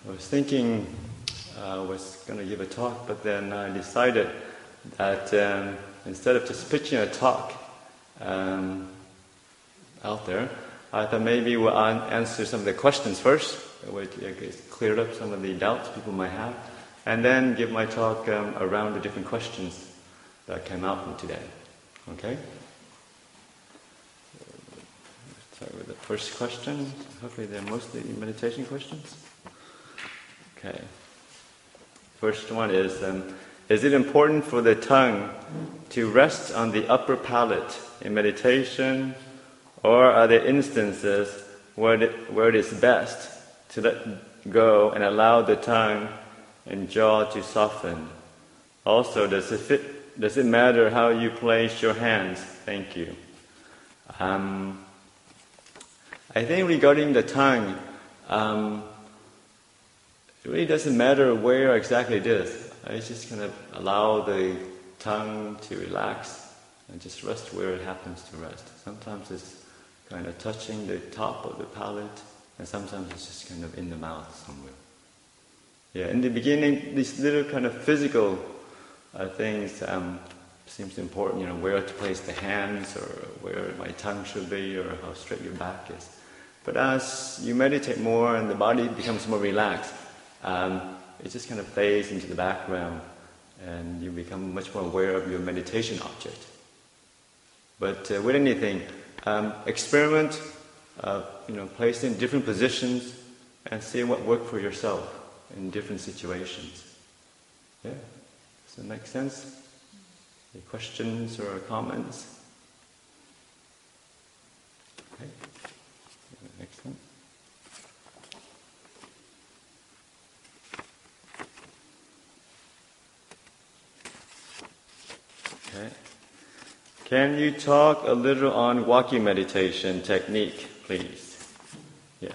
I was thinking I was going to give a talk, but then I decided that instead of just pitching a talk out there, I thought maybe we'll answer some of the questions first, which cleared up some of the doubts people might have, and then give my talk around the different questions that came out from today. Okay? Start with the first question. Hopefully they're mostly meditation questions. Okay. First one is it important for the tongue to rest on the upper palate in meditation, or are there instances where it is best to let go and allow the tongue and jaw to soften? Also, does it matter how you place your hands? Thank you. I think regarding the tongue, it really doesn't matter where exactly it is. I just kind of allow the tongue to relax and just rest where it happens to rest. Sometimes it's kind of touching the top of the palate, and sometimes it's just kind of in the mouth somewhere. Yeah, in the beginning, these little kind of physical things seems important, where to place the hands, or where my tongue should be, or how straight your back is. But as you meditate more and the body becomes more relaxed, it just kind of fades into the background, and you become much more aware of your meditation object. But with anything, experiment, place in different positions, and see what works for yourself in different situations. Yeah, does that make sense? Any questions or comments? Okay, next one. Okay. Can you talk a little on walking meditation technique, please? Yeah.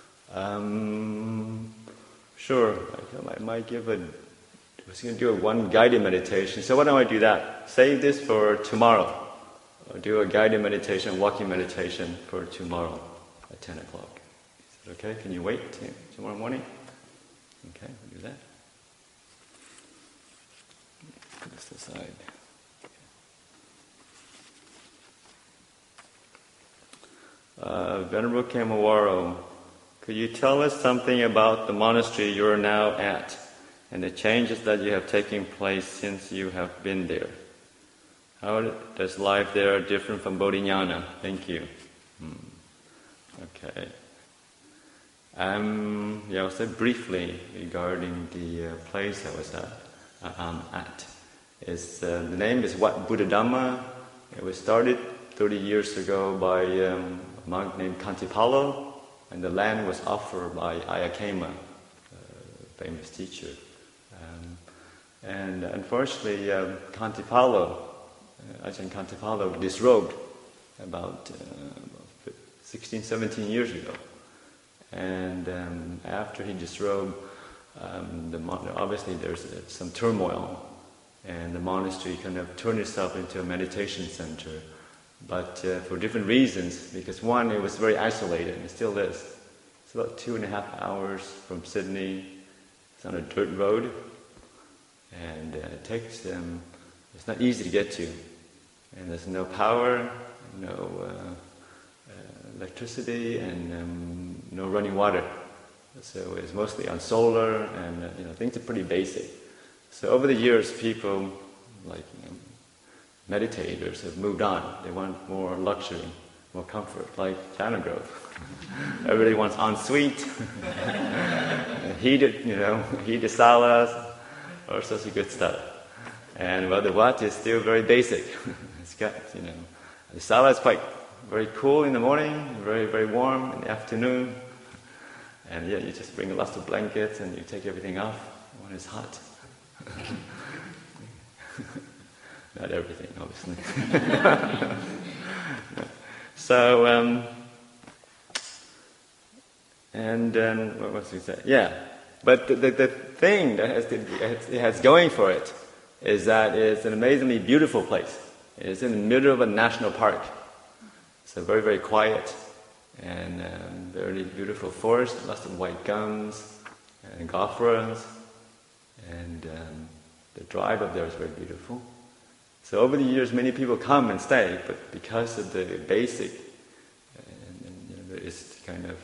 Sure. I might I was going to do one guided meditation. So why don't I do that? Save this for tomorrow. I'll do a guided meditation, walking meditation for tomorrow at 10 o'clock. Is that okay? Can you wait till tomorrow morning? Okay, we'll do that. Put this aside. Venerable Kamawaro, could you tell us something about the monastery you are now at and the changes that you have taken place since you have been there? How does life there differ from Bodhinyana? Thank you. Okay. I'll say briefly regarding the place I was at. The name is Wat Buddhadhamma. It was started 30 years ago by a monk named Kantipalo, and the land was offered by Ayakema, a famous teacher. And unfortunately, Ajahn Kantipalo disrobed about 16, 17 years ago. And after he disrobed, obviously there's some turmoil, and the monastery kind of turned itself into a meditation center. But for different reasons, because one, it was very isolated, and it still is. It's about 2.5 hours from Sydney. It's on a dirt road, and it's not easy to get to. And there's no power, no electricity, and no running water. So it's mostly on solar, and things are pretty basic. So over the years, people meditators have moved on. They want more luxury, more comfort, like Jhana Grove. Everybody wants ensuite, heated salas, all sorts of good stuff. And the Wat is still very basic. It's got, the sala is very cool in the morning, very, very warm in the afternoon. And you just bring lots of blankets and you take everything off when it's hot. Not everything, obviously. So, what was he saying? Yeah, but the thing that it has going for it is that it's an amazingly beautiful place. It's in the middle of a national park. So very, very quiet, and very beautiful forest, lots of white gums, and golf runs, and the drive up there is very beautiful. So over the years, many people come and stay, but because of the basic, it's kind of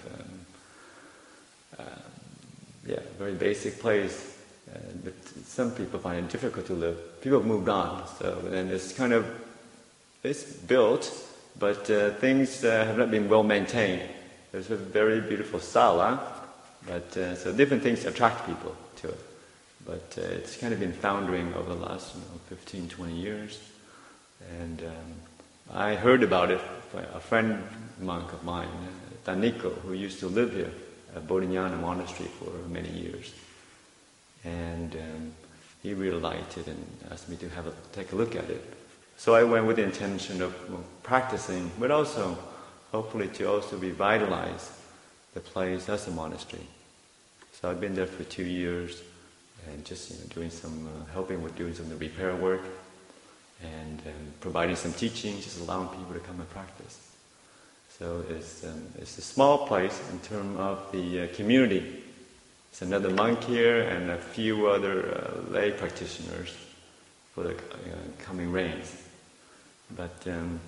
very basic place. But some people find it difficult to live. People have moved on, so then it's built, but things have not been well maintained. There's a very beautiful sala, but so different things attract people to it. But it's kind of been foundering over the last 15, 20 years. And I heard about it by a friend monk of mine, Taniko, who used to live here at Bodhinyana Monastery for many years. And he really liked it and asked me to take a look at it. So I went with the intention of practicing, but also hopefully to also revitalize the place as a monastery. So I've been there for 2 years and just doing some helping with doing some of the repair work and providing some teaching, just allowing people to come and practice. So it's a small place in terms of the community. It's another monk here and a few other lay practitioners for the coming rains. But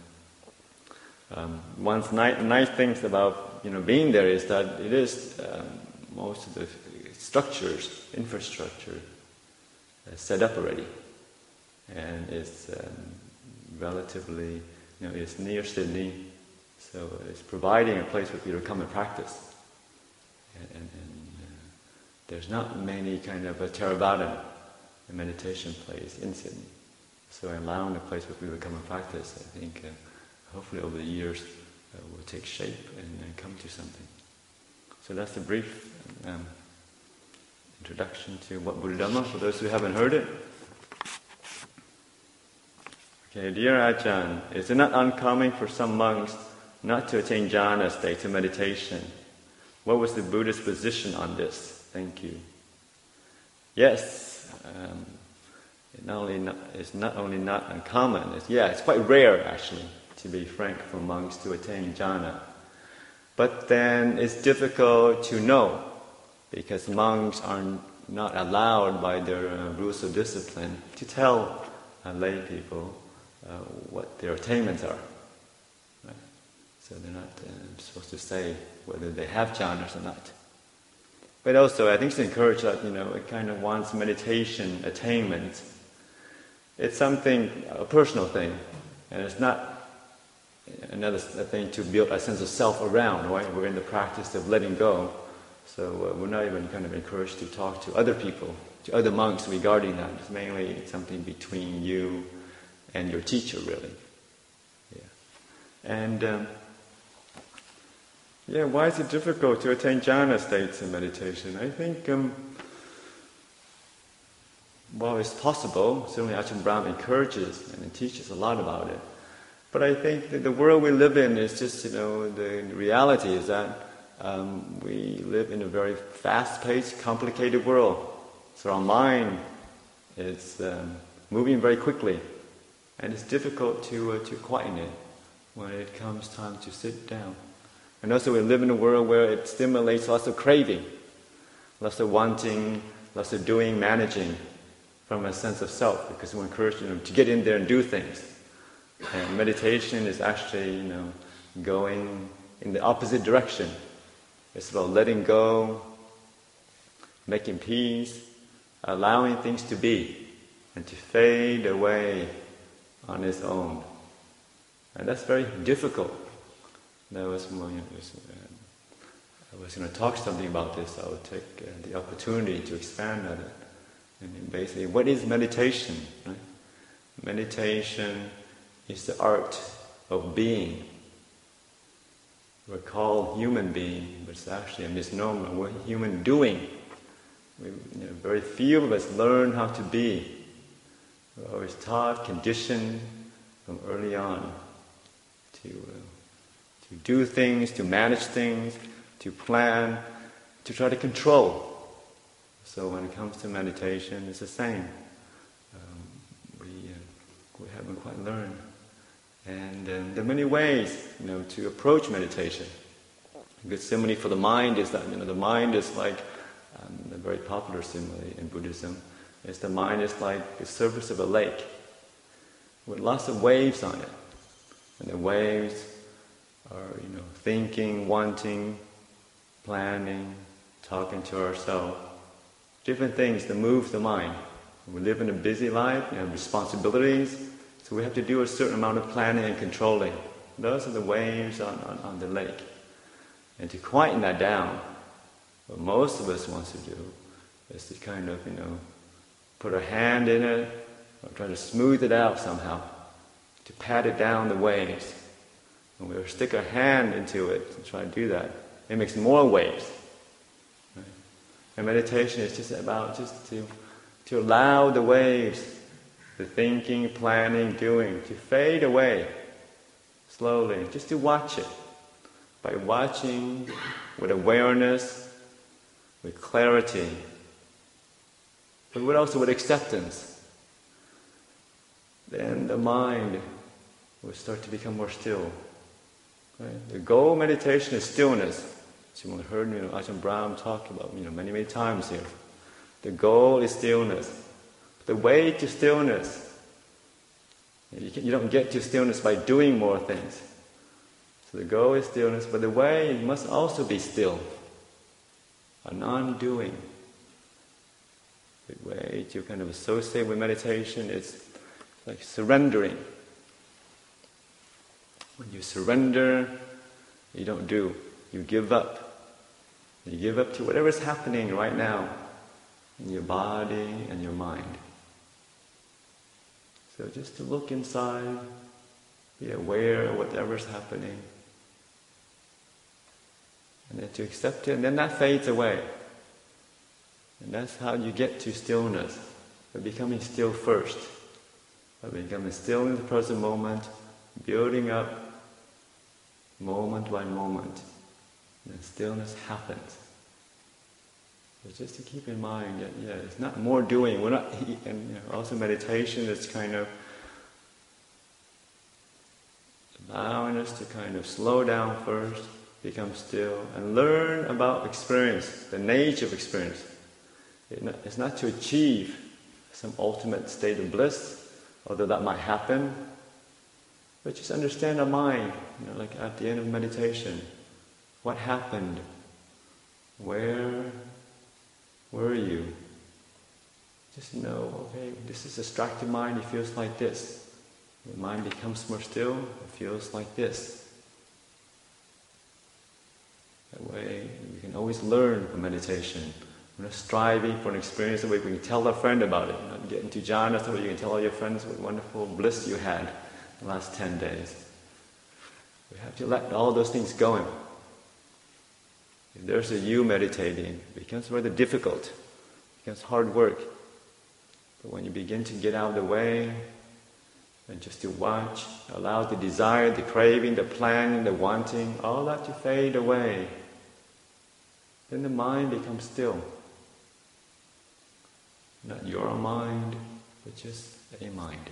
one nice things about being there is that it is most of the structures, infrastructure, set up already, and it's relatively it's near Sydney, so it's providing a place for people to come and practice. And there's not many kind of a Theravada meditation place in Sydney. So allowing a place for people to come and practice, I think hopefully over the years will take shape and come to something. So that's a brief introduction to what Buddha-Dhamma, for those who haven't heard it. Okay, dear Ajahn, is it not uncommon for some monks not to attain jhana states in meditation? What was the Buddha's position on this? Thank you. Yes, it's not only not uncommon, it's quite rare actually, to be frank, for monks to attain jhana. But then it's difficult to know, because monks are not allowed by their rules of discipline to tell lay people what their attainments are. Right? So they're not supposed to say whether they have jhanas or not. But also, I think it's encouraged that, it kind of wants meditation attainment. It's a personal thing, and it's not another thing to build a sense of self around, right? We're in the practice of letting go, so we're not even kind of encouraged to talk to other people, to other monks regarding that. It's mainly something between you and your teacher, really. Yeah. And why is it difficult to attain jhana states in meditation? I think, it's possible. Certainly Ajahn Brahm encourages and teaches a lot about it. But I think that the world we live in is just, the reality is that we live in a very fast-paced, complicated world. So our mind is moving very quickly, and it's difficult to quieten it when it comes time to sit down. And also we live in a world where it stimulates lots of craving, lots of wanting, lots of doing, managing from a sense of self, because we're encouraged to get in there and do things. And meditation is actually, going in the opposite direction. It's about letting go, making peace, allowing things to be, and to fade away on its own. And that's very difficult. I was going to talk something about this. I would take the opportunity to expand on it. And basically, what is meditation? Right? Meditation is the art of being. We're called human being, but it's actually a misnomer. We're human doing. Very few of us learn how to be. We're always taught, conditioned from early on to do things, to manage things, to plan, to try to control. So when it comes to meditation, it's the same. We haven't quite learned. And there are many ways, to approach meditation. A good simile for the mind is that, the mind is like very popular simile in Buddhism, is the mind is like the surface of a lake with lots of waves on it. And the waves are, thinking, wanting, planning, talking to ourselves. Different things that move the mind. We live in a busy life, responsibilities, so we have to do a certain amount of planning and controlling. Those are the waves on the lake. And to quieten that down, what most of us want to do is to kind of, put our hand in it, or try to smooth it out somehow, to pat it down the waves. And we stick our hand into it and try to do that. It makes more waves. Right? And meditation is just about to allow the waves, the thinking, planning, doing, to fade away slowly, just to watch it. By watching with awareness, with clarity, but also with acceptance, then the mind will start to become more still. Right? The goal of meditation is stillness. As you heard Ajahn Brahm talk about many times here. The goal is stillness. The way to stillness, you don't get to stillness by doing more things. So the goal is stillness, but the way must also be still. A non-doing. The way to kind of associate with meditation is like surrendering. When you surrender, you don't do. You give up. You give up to whatever's happening right now in your body and your mind. So just to look inside, be aware of whatever's happening, and then to accept it, and then that fades away. And that's how you get to stillness, by becoming still first, by becoming still in the present moment, building up moment by moment, and stillness happens. So just to keep in mind that, it's not more doing. We're not, and also meditation is kind of allowing us to kind of slow down first, become still, and learn about experience, the nature of experience. It's not to achieve some ultimate state of bliss, although that might happen, but just understand our mind, like at the end of meditation. What happened? Where were you? Just know, okay, this is distracted mind, it feels like this. The mind becomes more still, it feels like this. That way, we can always learn from meditation. We're not striving for an experience that we can tell a friend about it. Not get into jhana so you can tell all your friends what wonderful bliss you had the last 10 days. We have to let all those things go. If there's a you meditating, it becomes rather difficult. It becomes hard work. But when you begin to get out of the way and just to watch, allow the desire, the craving, the planning, the wanting, all that to fade away, then the mind becomes still. Not your mind, but just a mind.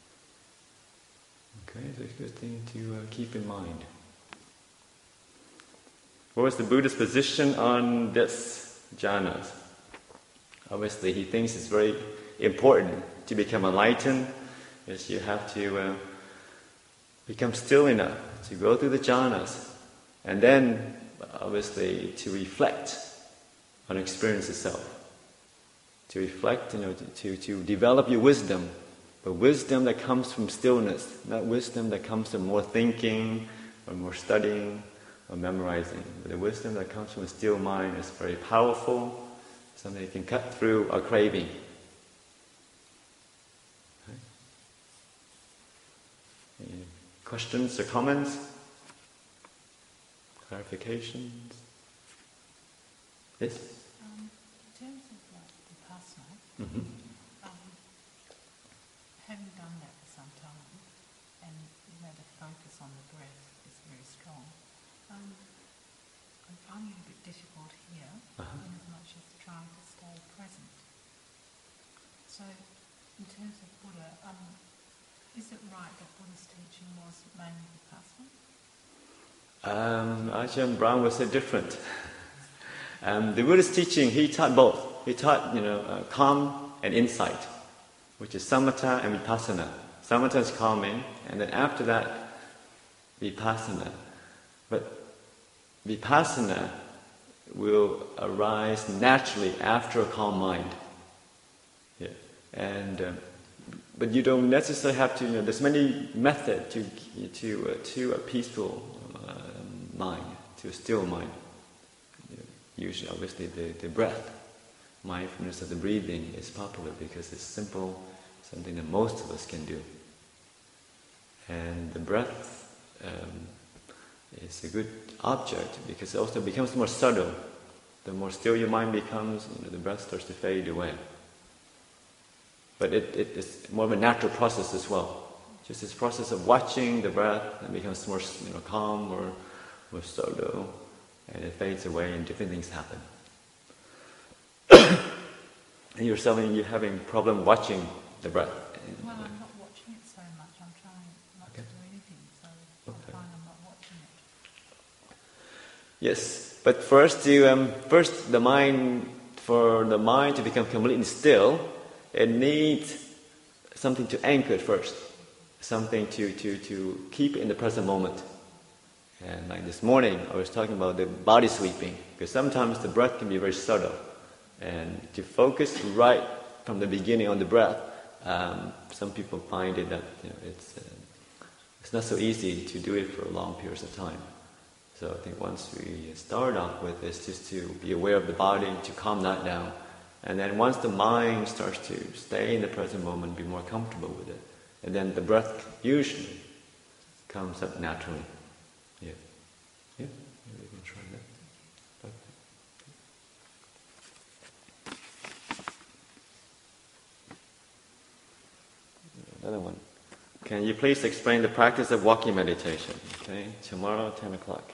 Okay, so it's a good thing to keep in mind. What was the Buddha's position on this jhanas? Obviously, he thinks it's very important to become enlightened, is you have to become still enough to go through the jhanas, and then, obviously, to reflect on experience itself. To reflect, to develop your wisdom, but wisdom that comes from stillness, not wisdom that comes from more thinking or more studying or memorizing. But the wisdom that comes from a still mind is very powerful, something that can cut through our craving. Okay. Any questions or comments? Clarifications? Yes? In terms of vipassana, having done that for some time, and the focus on the breath is very strong, I'm finding it a bit difficult here, in as much as trying to stay present. So, in terms of Buddha, is it right that Buddha's teaching was mainly vipassana? Ajahn Brahm would say different. The Buddha's teaching, he taught both. he taught, calm and insight, which is samatha and vipassana. Samatha is calming, and then after that, vipassana. But vipassana will arise naturally after a calm mind. Yeah. And but you don't necessarily have to. There's many methods to a peaceful mind, to a still mind. Usually, obviously, the breath, mindfulness of the breathing is popular because it's simple, something that most of us can do. And the breath is a good object because it also becomes more subtle. The more still your mind becomes, the breath starts to fade away. But it's more of a natural process as well. Just this process of watching the breath, it becomes more calm or more subtle, and it fades away and different things happen. And you're having a problem watching the breath. Well, I'm not watching it so much. I'm trying not to do anything, so I find I'm not watching it. Yes, but first, for the mind to become completely still, it needs something to anchor it first, something to keep in the present moment. And like this morning, I was talking about the body sweeping, because sometimes the breath can be very subtle. And to focus right from the beginning on the breath, some people find it that it's not so easy to do it for long periods of time. So I think once we start off with this, just to be aware of the body, to calm that down. And then once the mind starts to stay in the present moment, be more comfortable with it. And then the breath usually comes up naturally. Yeah. Yeah? Maybe you can try that. Another one. Can you please explain the practice of walking meditation? Okay, tomorrow, 10 o'clock.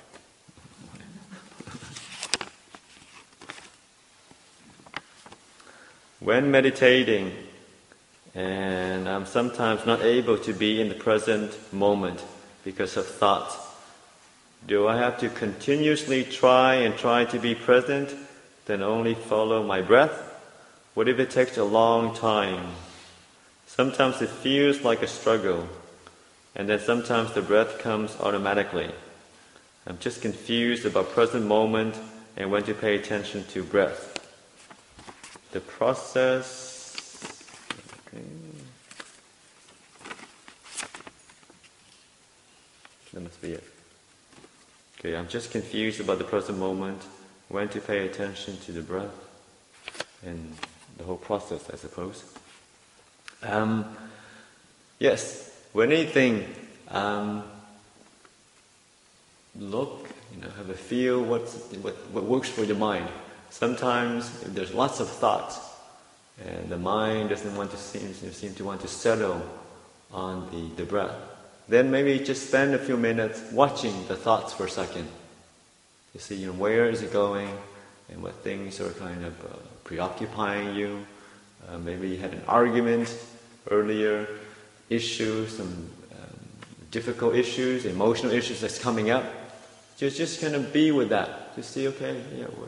When meditating, and I'm sometimes not able to be in the present moment because of thoughts, do I have to continuously try to be present, then only follow my breath? What if it takes a long time? Sometimes it feels like a struggle, and then sometimes the breath comes automatically. I'm just confused about present moment and when to pay attention to breath. The process... Okay. That must be it. Okay, I'm just confused about the present moment, when to pay attention to the breath, and the whole process, I suppose. Yes, when anything, look, have a feel what works for your mind. Sometimes if there's lots of thoughts, and the mind doesn't seem to want to settle on the breath, then maybe just spend a few minutes watching the thoughts for a second to see where is it going and what things are kind of preoccupying you. Maybe you had an argument earlier, issues, some difficult issues, emotional issues that's coming up. Just kind of be with that. Just see, okay,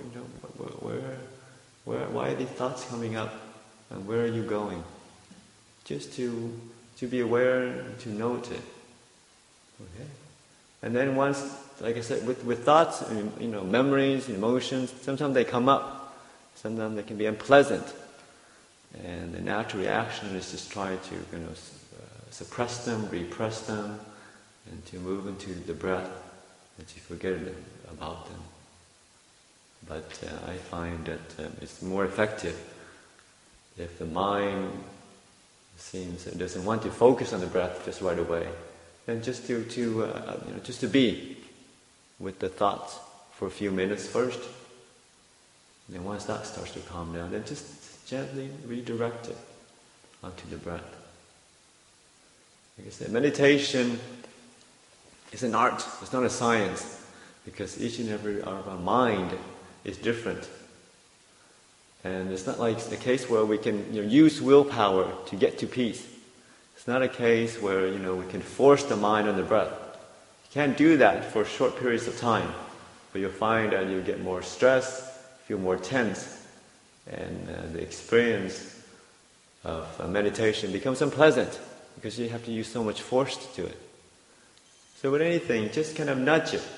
why are these thoughts coming up, and where are you going? Just to be aware, to note it. Okay. And then once, like I said, with thoughts, memories, emotions, sometimes they come up. Sometimes they can be unpleasant. And the natural reaction is just try to suppress them, repress them, and to move into the breath and to forget about them. But I find that it's more effective if the mind doesn't want to focus on the breath just right away, then just to be with the thoughts for a few minutes first. And then once that starts to calm down, then just gently redirect it onto the breath. Like I said, meditation is an art. It's not a science, because each and every our mind is different. And it's not like a case where we can use willpower to get to peace. It's not a case where we can force the mind on the breath. You can't do that for short periods of time, but you'll find that you get more stress, feel more tense, And the experience of meditation becomes unpleasant because you have to use so much force to do it. So with anything, just kind of nudge it.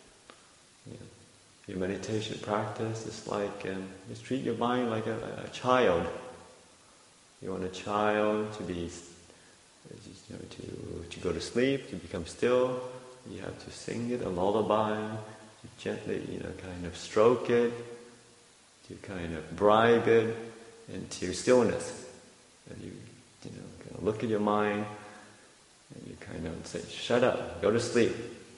Your meditation practice is like, just treat your mind like a child. You want a child to be, to go to sleep, to become still. You have to sing it a lullaby, to gently, kind of stroke it, to kind of bribe it into stillness. And you kind of look at your mind, and you kind of say, "Shut up, go to sleep."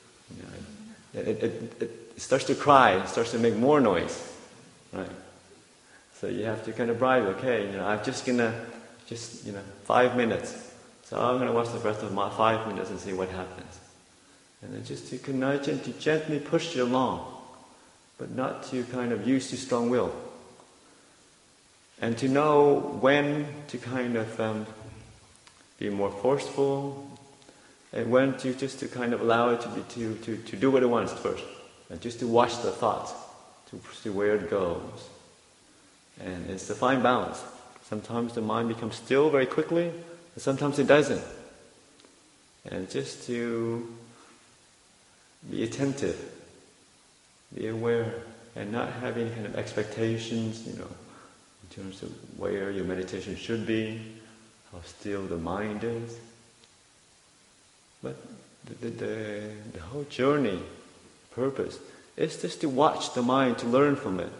It starts to cry, it starts to make more noise, right? So you have to kind of bribe. Okay, I'm just gonna 5 minutes. So I'm gonna watch the rest of my 5 minutes and see what happens. And then just to nudge and to gently push it along, but not to kind of use too strong will. And to know when to kind of be more forceful, and when to just to kind of allow it to do what it wants first, and just to watch the thoughts, to see where it goes. And it's a fine balance. Sometimes the mind becomes still very quickly, and sometimes it doesn't. And just to be attentive, be aware, and not have any kind of expectations, in terms of where your meditation should be, how still the mind is. But the whole journey, purpose, is just to watch the mind, to learn from it.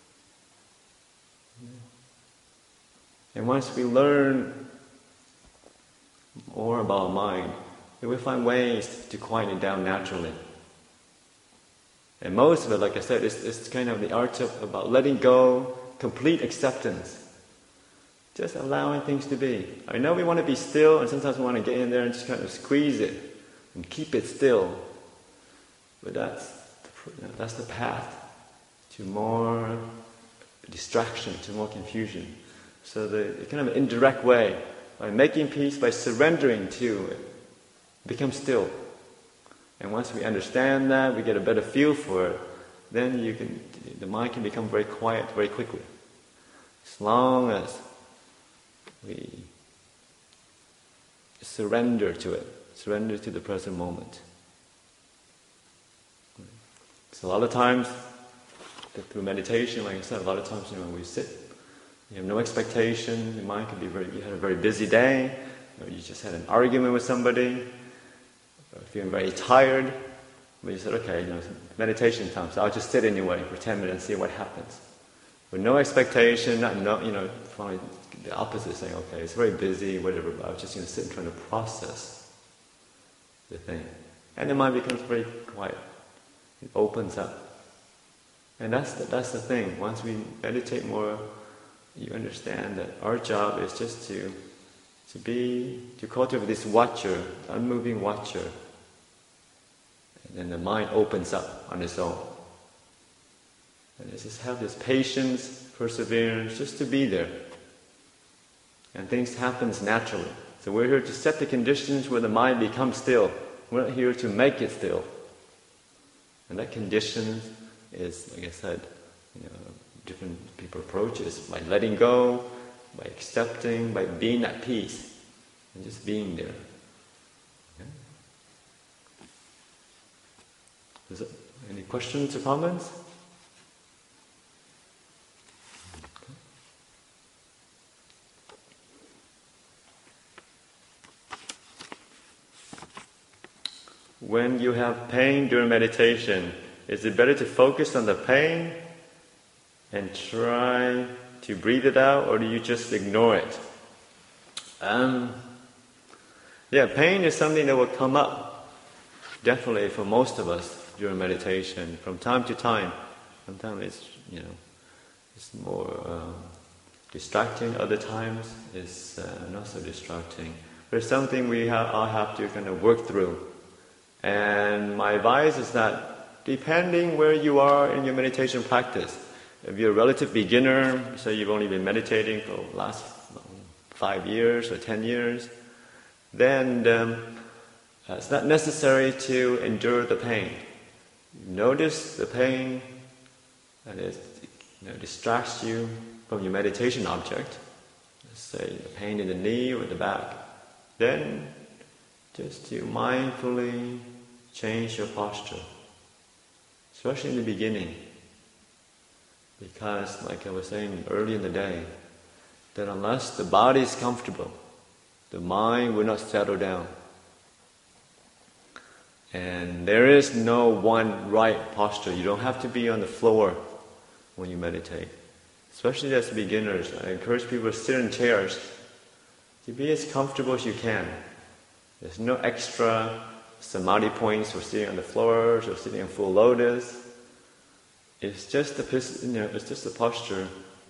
And once we learn more about mind, we find ways to quiet it down naturally. And most of it, like I said, is kind of the art about letting go, complete acceptance. Just allowing things to be. I know we want to be still, and sometimes we want to get in there and just kind of squeeze it and keep it still. But that's the path to more distraction, to more confusion. So the kind of indirect way, by making peace, by surrendering to it, become still. And once we understand that, we get a better feel for it, then the mind can become very quiet very quickly. As long as we surrender to it, surrender to the present moment. So a lot of times, through meditation, like I said, a lot of times when we sit, you have no expectation, your mind could be you had a very busy day, or you just had an argument with somebody, or feeling very tired, but you said, okay, meditation time, so I'll just sit anyway for 10 minutes and see what happens. With no expectation, probably the opposite, saying, okay, it's very busy, whatever, but I was just going to sit and trying to process the thing. And the mind becomes very quiet. It opens up. And that's the thing. Once we meditate more, you understand that our job is just to cultivate this watcher, unmoving watcher. And then the mind opens up on its own. And just have this patience, perseverance, just to be there. And things happen naturally. So we're here to set the conditions where the mind becomes still. We're not here to make it still. And that condition is, like I said, different people approach it by letting go, by accepting, by being at peace, and just being there. Okay? Any questions or comments? When you have pain during meditation, is it better to focus on the pain and try to breathe it out, or do you just ignore it? Pain is something that will come up, definitely for most of us during meditation, from time to time. Sometimes it's more distracting, other times it's not so distracting. But it's something we all have to kind of work through. And my advice is that depending where you are in your meditation practice, if you're a relative beginner, say you've only been meditating for the last 5 years or 10 years, then it's not necessary to endure the pain. Notice the pain, and it distracts you, from your meditation object, let's say the pain in the knee or the back, then just to mindfully change your posture, especially in the beginning. Because, like I was saying early in the day, that unless the body is comfortable, the mind will not settle down. And there is no one right posture. You don't have to be on the floor when you meditate. Especially as beginners, I encourage people to sit in chairs to be as comfortable as you can. There's no extra samadhi points for sitting on the floor or sitting in full lotus. It's just the posture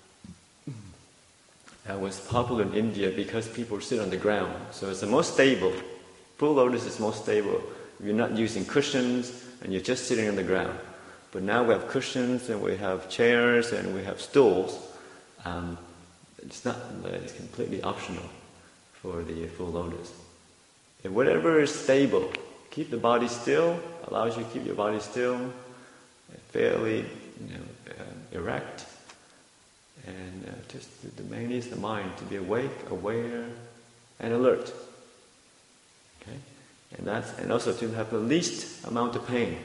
that was popular in India because people sit on the ground. So it's the most stable. Full lotus is most stable. You're not using cushions and you're just sitting on the ground. But now we have cushions and we have chairs and we have stools. It's completely optional for the full lotus. And whatever is stable, keep the body still, allows you to keep your body still, fairly erect. And just the main is the mind to be awake, aware, and alert. Okay? And also to have the least amount of pain.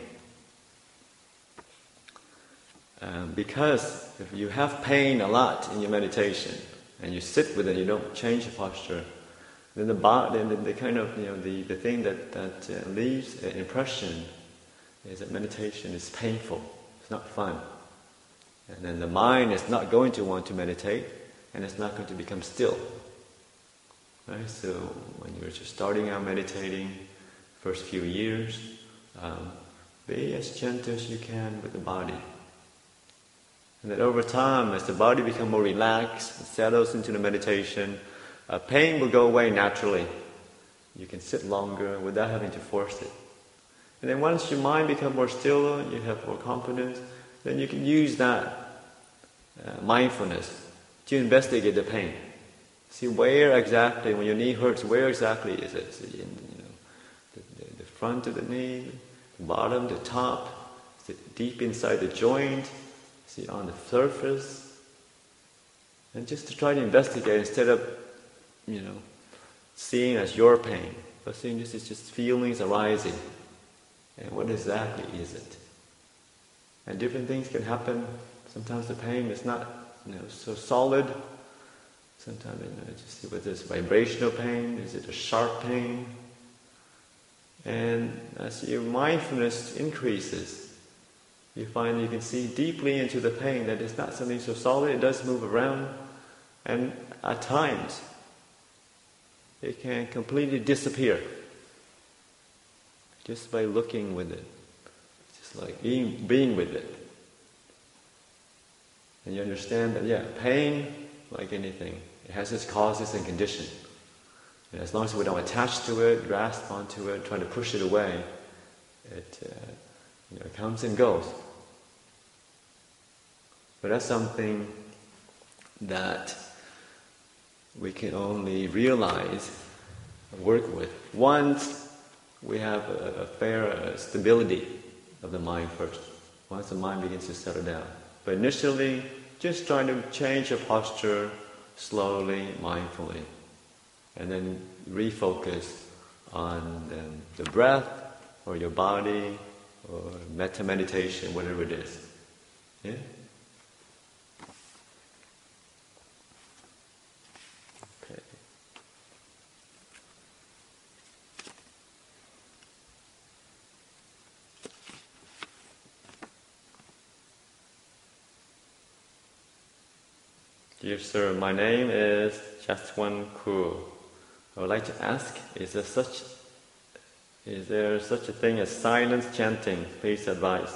Because if you have pain a lot in your meditation and you sit with it, you don't change the posture, then the kind of the thing that leaves an impression is that meditation is painful. It's not fun. And then the mind is not going to want to meditate, and it's not going to become still. Right? So when you're just starting out meditating, first few years, be as gentle as you can with the body. And then over time, as the body becomes more relaxed, and settles into the meditation, pain will go away naturally. You can sit longer without having to force it. And then once your mind becomes more still, you have more confidence, then you can use that mindfulness to investigate the pain. See where exactly, when your knee hurts, where exactly is it? See, the front of the knee, the bottom, the top, is it deep inside the joint? Is it on the surface? And just to try to investigate instead of, seeing as your pain, but seeing this is just feelings arising. And what exactly is it? And different things can happen. Sometimes the pain is not, so solid. Sometimes, just see whether it's vibrational pain, is it a sharp pain? And as your mindfulness increases, you find you can see deeply into the pain, that it's not something so solid, it does move around. And at times, it can completely disappear just by looking with it. Just like being with it. And you understand that, pain, like anything, it has its causes and conditions. And as long as we don't attach to it, grasp onto it, try to push it away, it comes and goes. But that's something that we can only realize, work with, once we have a fair stability of the mind first. Once the mind begins to settle down. But initially, just trying to change your posture slowly, mindfully. And then refocus on the breath, or your body, or metta meditation, whatever it is. Yeah? Okay. Dear sir, my name is Jaswan Koo. I would like to ask, is there such a thing as silence chanting? Please advise.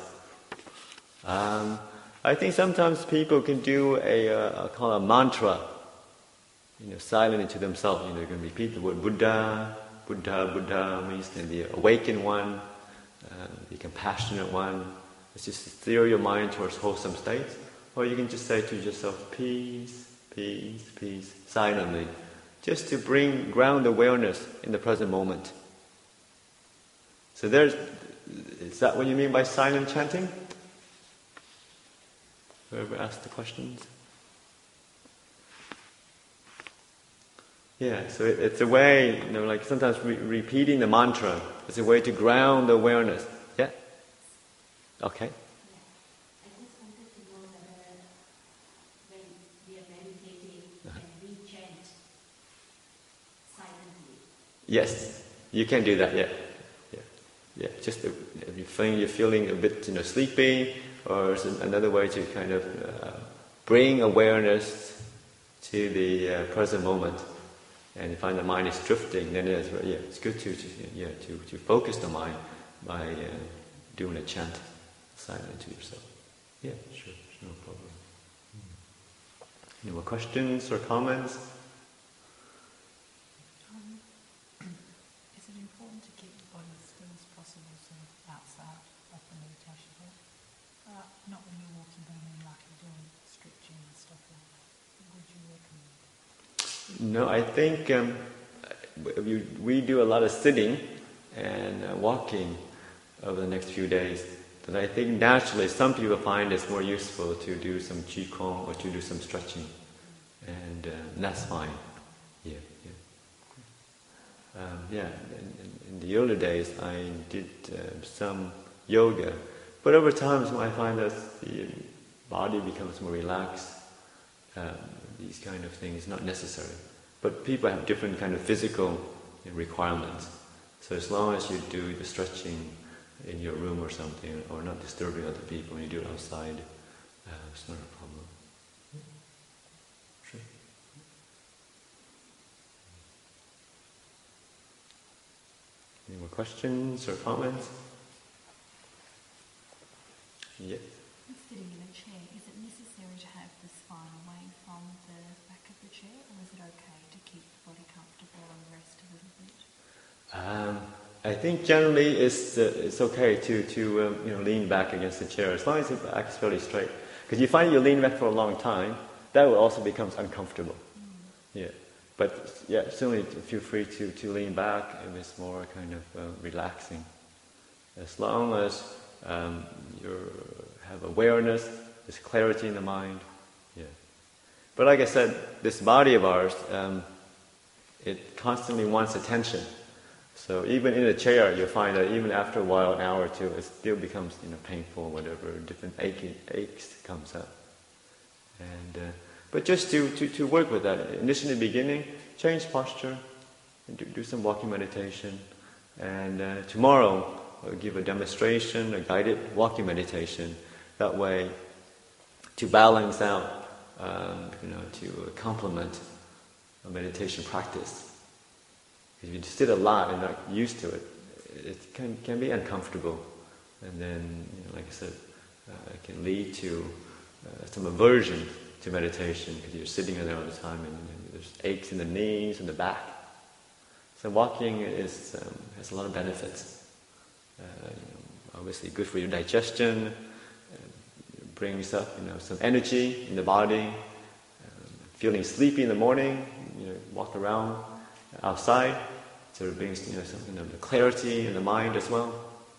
I think sometimes people can do a mantra, silently to themselves. You can repeat the word Buddha. Buddha, Buddha means the awakened one, the compassionate one. It's just to steer your mind towards wholesome states. Or you can just say to yourself, peace, peace, peace, silently. Just to ground awareness in the present moment. So is that what you mean by silent chanting? Whoever asked the questions? Yeah, so it's a way, like sometimes repeating the mantra, it's a way to ground the awareness. Yeah? Okay. I just wanted to know whether when we are meditating, can we chant silently? Yes, you can do that, yeah. Yeah, just if you're feeling a bit sleepy, or another way to kind of bring awareness to the present moment. And you find the mind is drifting, then it's good to focus the mind by doing a chant silently to yourself. Yeah, sure, no problem. Any more questions or comments? Is it important to keep the body as still as possible sort of outside of the meditation hall? Not when you're walking, but I mean like you're doing stretching and stuff like that. Would you recommend? No, I think we do a lot of sitting and walking over the next few days. But I think naturally some people find it's more useful to do some qigong or to do some stretching. And that's fine. Yeah. In the early days I did some yoga. But over time I find that the body becomes more relaxed. These kind of things not necessary. But people have different kind of physical requirements. So as long as you do the stretching in your room or something, or not disturbing other people, when you do it outside, it's not a problem. Sure. Any more questions or comments? Yes. Sitting in a chair, is it necessary to have the spine away from the back of the chair, or is it okay to keep the body comfortable and rest a little bit? I think generally it's okay to lean back against the chair as long as the back is fairly straight. Because you find you lean back for a long time, that will also become uncomfortable. Yeah, but certainly feel free to lean back if it's more kind of relaxing. As long as you have awareness, there's clarity in the mind. Yeah. But like I said, this body of ours, it constantly wants attention. So even in a chair, you'll find that even after a while, an hour or two, it still becomes painful, whatever, different aches comes up. And but just to work with that, initially in the beginning, change posture, and do some walking meditation. And tomorrow, I'll give a demonstration, a guided walking meditation. That way, to balance out, to complement a meditation practice. If you sit a lot and not used to it, it can be uncomfortable, and then, like I said, it can lead to some aversion to meditation because you're sitting there all the time and there's aches in the knees and the back. So walking has a lot of benefits. Obviously, good for your digestion. Brings up some energy in the body. Feeling sleepy in the morning, walk around outside. So it brings something of the clarity in the mind as well.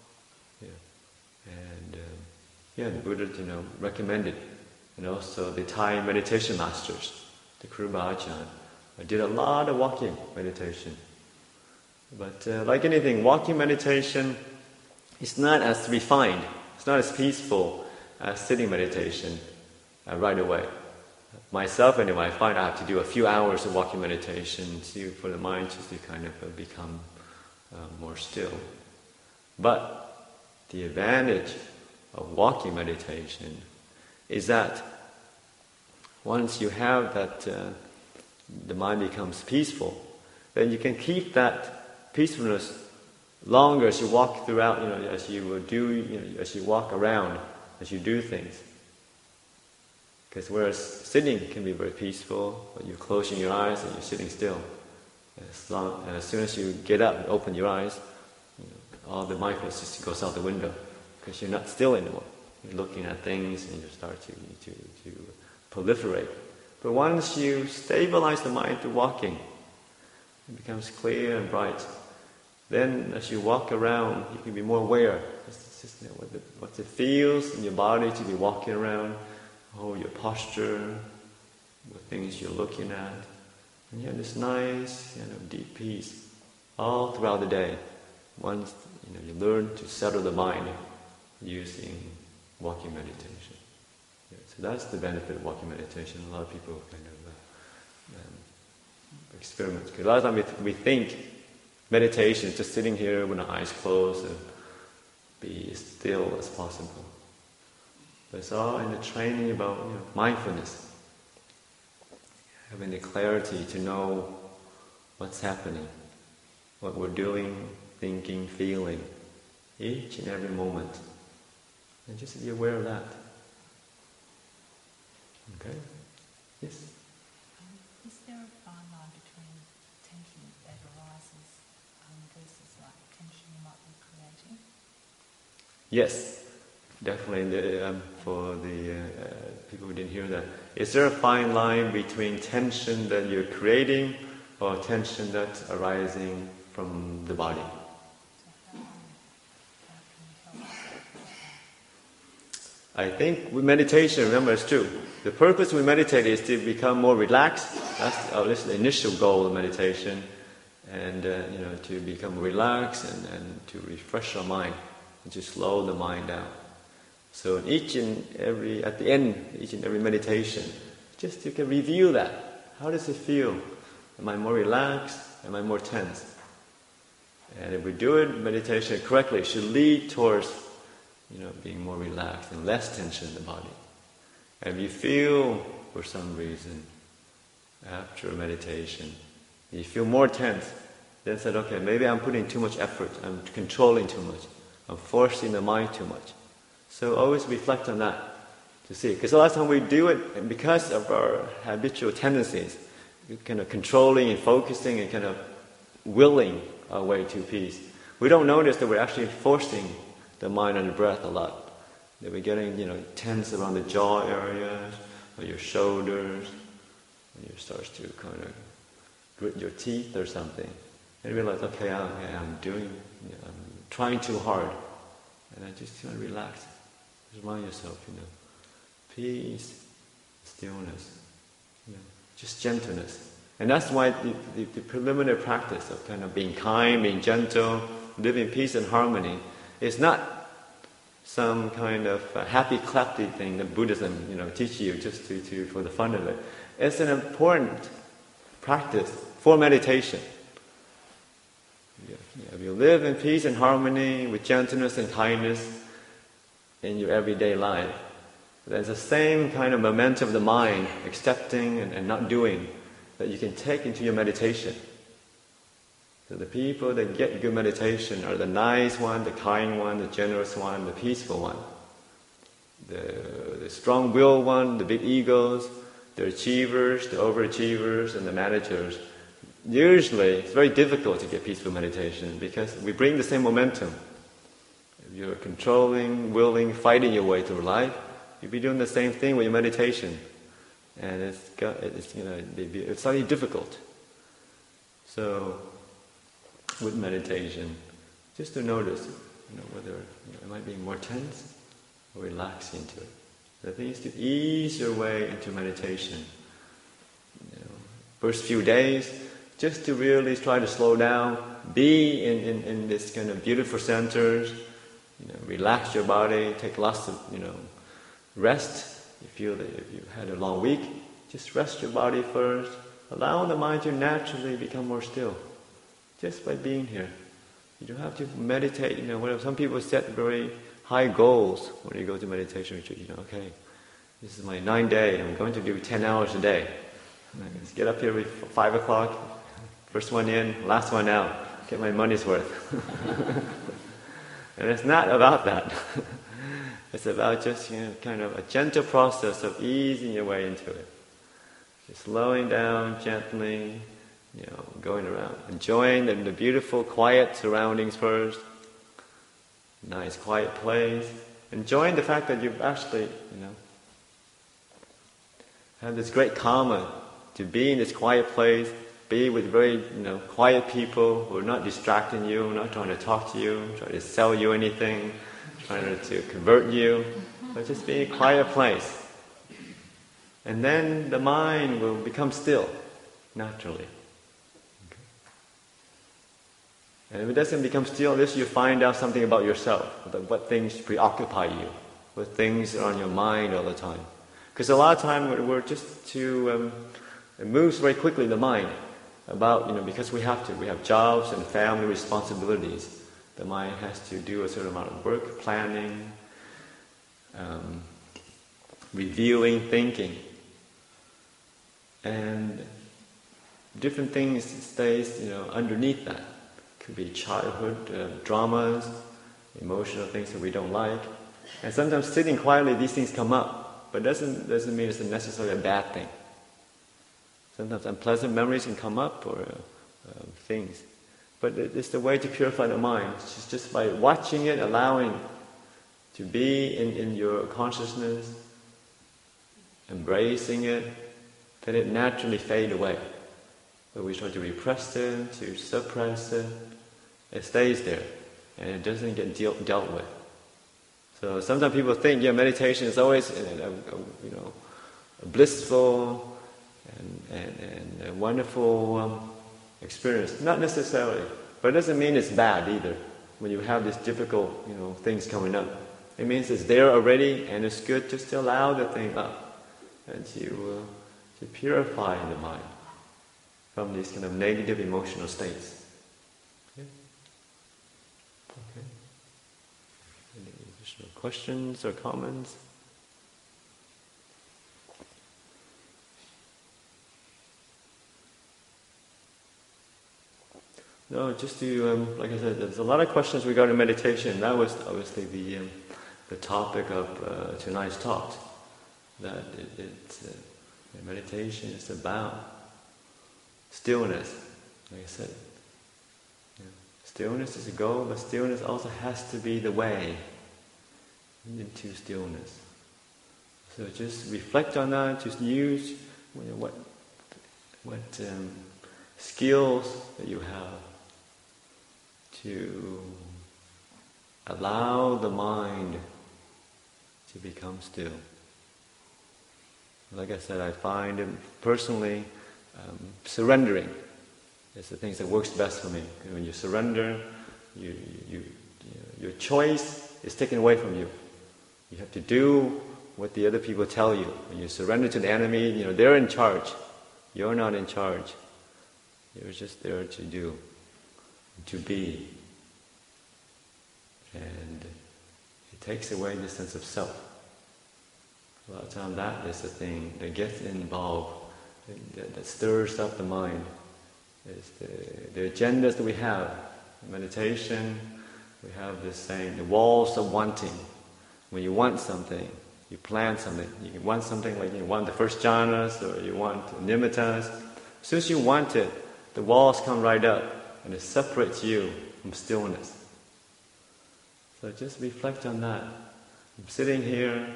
And the Buddha recommended. And also the Thai meditation masters, the Kruba Ajahn, did a lot of walking meditation. But like anything, walking meditation is not as refined, it's not as peaceful as sitting meditation right away. Myself, anyway, I find I have to do a few hours of walking meditation for the mind just to kind of become more still. But the advantage of walking meditation is that once you have that, the mind becomes peaceful, then you can keep that peacefulness longer as you walk throughout, as you walk around, as you do things. Because whereas sitting can be very peaceful, but you're closing your eyes and you're sitting still. As soon as you get up and open your eyes, all the mindfulness just goes out the window because you're not still anymore. You're looking at things and you start to proliferate. But once you stabilize the mind through walking, it becomes clear and bright. Then as you walk around, you can be more aware. It's just what it feels in your body to be walking around, your posture, the things you're looking at, And you have this nice, deep peace all throughout the day. Once you learn to settle the mind using walking meditation. Yeah, so that's the benefit of walking meditation. A lot of people kind of experiment. Because a lot of times we think meditation is just sitting here with our eyes closed and be as still as possible. But it's all in the training about mindfulness. Having the clarity to know what's happening, what we're doing, thinking, feeling, each and every moment. And just be aware of that. Okay? Yes? Is there a fine line between tension that arises versus tension you might be creating? Yes, definitely. For the people who didn't hear that, is there a fine line between tension that you're creating or tension that's arising from the body? I think with meditation, remember it's true. The purpose we meditate is to become more relaxed. That's the initial goal of meditation, and to become relaxed and to refresh our mind and to slow the mind down. So at the end, each and every meditation, just you can review that. How does it feel? Am I more relaxed? Am I more tense? And if we do it, meditation correctly, it should lead towards being more relaxed and less tension in the body. And if you feel, for some reason, after meditation, you feel more tense, then said, okay, maybe I'm putting too much effort, I'm controlling too much, I'm forcing the mind too much. So always reflect on that to see. Because a lot of times we do it, and because of our habitual tendencies, we're kind of controlling and focusing and kind of willing our way to peace. We don't notice that we're actually forcing the mind and the breath a lot. That we're getting, tense around the jaw areas, or your shoulders, and you start to kind of grit your teeth or something. And you realize, okay, I'm trying too hard. And I just want to relax. Just remind yourself, peace, stillness, just gentleness. And that's why the preliminary practice of kind of being kind, being gentle, living in peace and harmony is not some kind of happy clappy thing that Buddhism, teach you just for the fun of it. It's an important practice for meditation. If you live in peace and harmony with gentleness and kindness in your everyday life, there's the same kind of momentum of the mind, accepting and not doing, that you can take into your meditation. So the people that get good meditation are the nice one, the kind one, the generous one, the peaceful one. The strong-willed one, the big egos, the achievers, the overachievers, and the managers. Usually, it's very difficult to get peaceful meditation because we bring the same momentum. If you're controlling, willing, fighting your way through life, you'll be doing the same thing with your meditation. And it's slightly difficult. So, with meditation, just to notice, whether it might be more tense or relax into it. The thing is to ease your way into meditation. First few days, just to really try to slow down, be in this kind of beautiful centers, relax your body, take lots of, rest. You feel that if you had a long week, just rest your body first, allow the mind to naturally become more still. Just by being here. You don't have to meditate, whatever. Some people set very high goals when you go to meditation retreat. Okay, this is my 9th day, I'm going to do 10 hours a day. Just get up here at 5 o'clock, first one in, last one out, get my money's worth. And it's not about that. It's about just, kind of a gentle process of easing your way into it. Just slowing down gently, going around, enjoying the beautiful, quiet surroundings first, nice, quiet place, enjoying the fact that you've actually, have this great karma to be in this quiet place, be with very, quiet people who are not distracting you, not trying to talk to you, trying to sell you anything, trying to convert you, but just be in a quiet place. And then the mind will become still. naturally. Okay. And if it doesn't become still, at least you find out something about yourself, what things preoccupy you, what things are on your mind all the time. Because a lot of time we're just too, it moves very quickly, the mind, about, because we have jobs and family responsibilities. The mind has to do a certain amount of work, planning, reviewing, thinking. And different things stays, underneath that. Could be childhood dramas, emotional things that we don't like. And sometimes sitting quietly, these things come up. But doesn't mean it's necessarily a bad thing. Sometimes unpleasant memories can come up or things. But it's the way to purify the mind. It's just by watching it, allowing to be in your consciousness, embracing it, then it naturally fade away. But we try to repress it, to suppress it, it stays there, and it doesn't get dealt with. So sometimes people think, meditation is always, a blissful and a wonderful experience. Not necessarily, but it doesn't mean it's bad either. When you have these difficult, things coming up, it means it's there already, and it's good just to allow the thing up and to purify the mind from these kind of negative emotional states. Okay. Any additional questions or comments? No, just to, like I said, there's a lot of questions regarding meditation. That was obviously the topic of tonight's talk. That meditation is about stillness. Like I said, stillness is a goal, but stillness also has to be the way into stillness. So just reflect on that. Just use what skills that you have to allow the mind to become still. Like I said, I find personally surrendering is the things that works best for me. When you surrender, your choice is taken away from you. You have to do what the other people tell you. When you surrender to the enemy, they're in charge. You're not in charge. You're just there to do, to be. And it takes away the sense of self. A lot of times that is the thing that gets involved, that stirs up the mind. It's the agendas that we have. In meditation, we have this saying, the walls of wanting. When you want something, you plan something. You want something like you want the first jhanas or you want nimittas. As soon as you want it, the walls come right up and it separates you from stillness. So just reflect on that. I'm sitting here,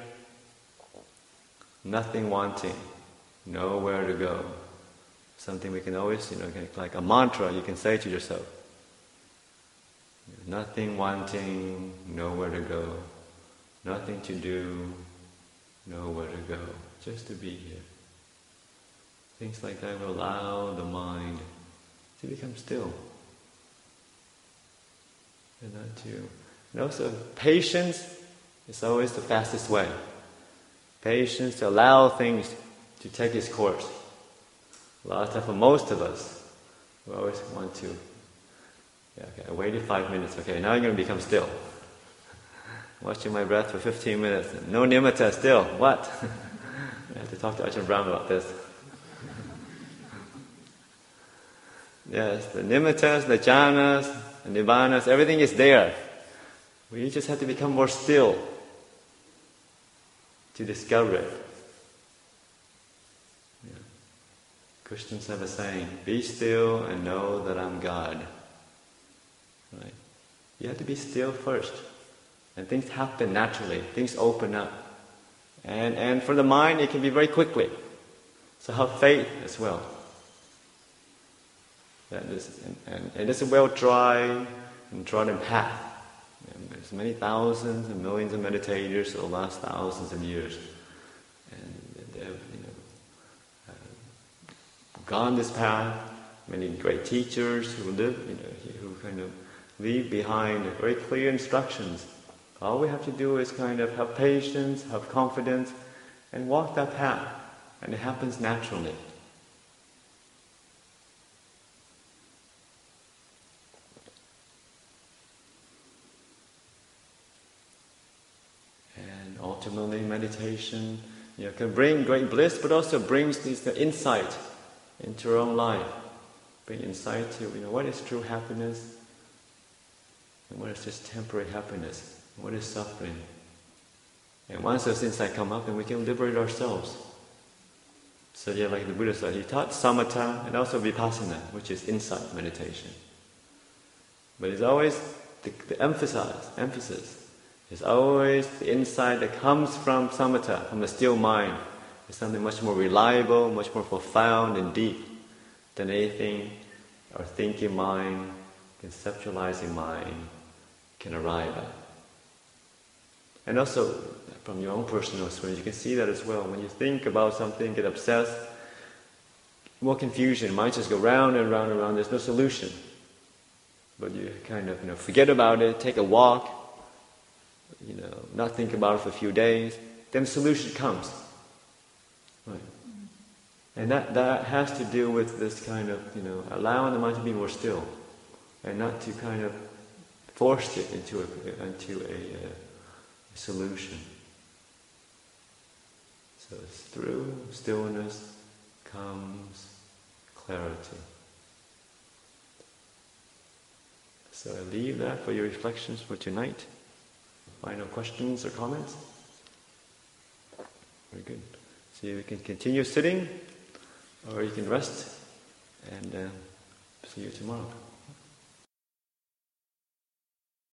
nothing wanting, nowhere to go. Something we can always, like a mantra you can say to yourself. Nothing wanting, nowhere to go. Nothing to do, nowhere to go. Just to be here. Things like that will allow the mind to become still. And also, patience is always the fastest way. Patience to allow things to take its course. A lot of time for most of us, we always want to, I waited 5 minutes, now you're going to become still. Watching my breath for 15 minutes, no nimitta, still, what? I have to talk to Ajahn Brahm about this. Yes, the nimittas, the jhanas, the nibbānas, everything is there. We just have to become more still to discover it. Christians have a saying, be still and know that I'm God. Right? You have to be still first. And things happen naturally. Things open up. And for the mind, it can be very quickly. So have faith as well. That is, and it's a well-tried and trodden path. There's many thousands and millions of meditators for the last thousands of years. And they have, gone this path, many great teachers who live, who kind of leave behind very clear instructions. All we have to do is kind of have patience, have confidence, and walk that path, and it happens naturally. And ultimately, meditation, can bring great bliss, but also brings the insight into our own life. Bring insight to, what is true happiness, and what is just temporary happiness, and what is suffering. And once those insights come up, then we can liberate ourselves. So like the Buddha said, he taught samatha and also vipassana, which is insight meditation. But it's always the emphasis is always the insight that comes from samatha, from the still mind. It's something much more reliable, much more profound and deep than anything our thinking mind, conceptualizing mind can arrive at. And also, from your own personal experience, you can see that as well. When you think about something, get obsessed, more confusion, might just go round and round and round, there's no solution. But you kind of, forget about it, take a walk, not think about it for a few days, then the solution comes. Right. And that has to do with this kind of, allowing the mind to be more still, and not to kind of force it into a solution. So it's through stillness comes clarity. So I leave that for your reflections for tonight. Final questions or comments? Very good. So you can continue sitting, or you can rest, and see you tomorrow.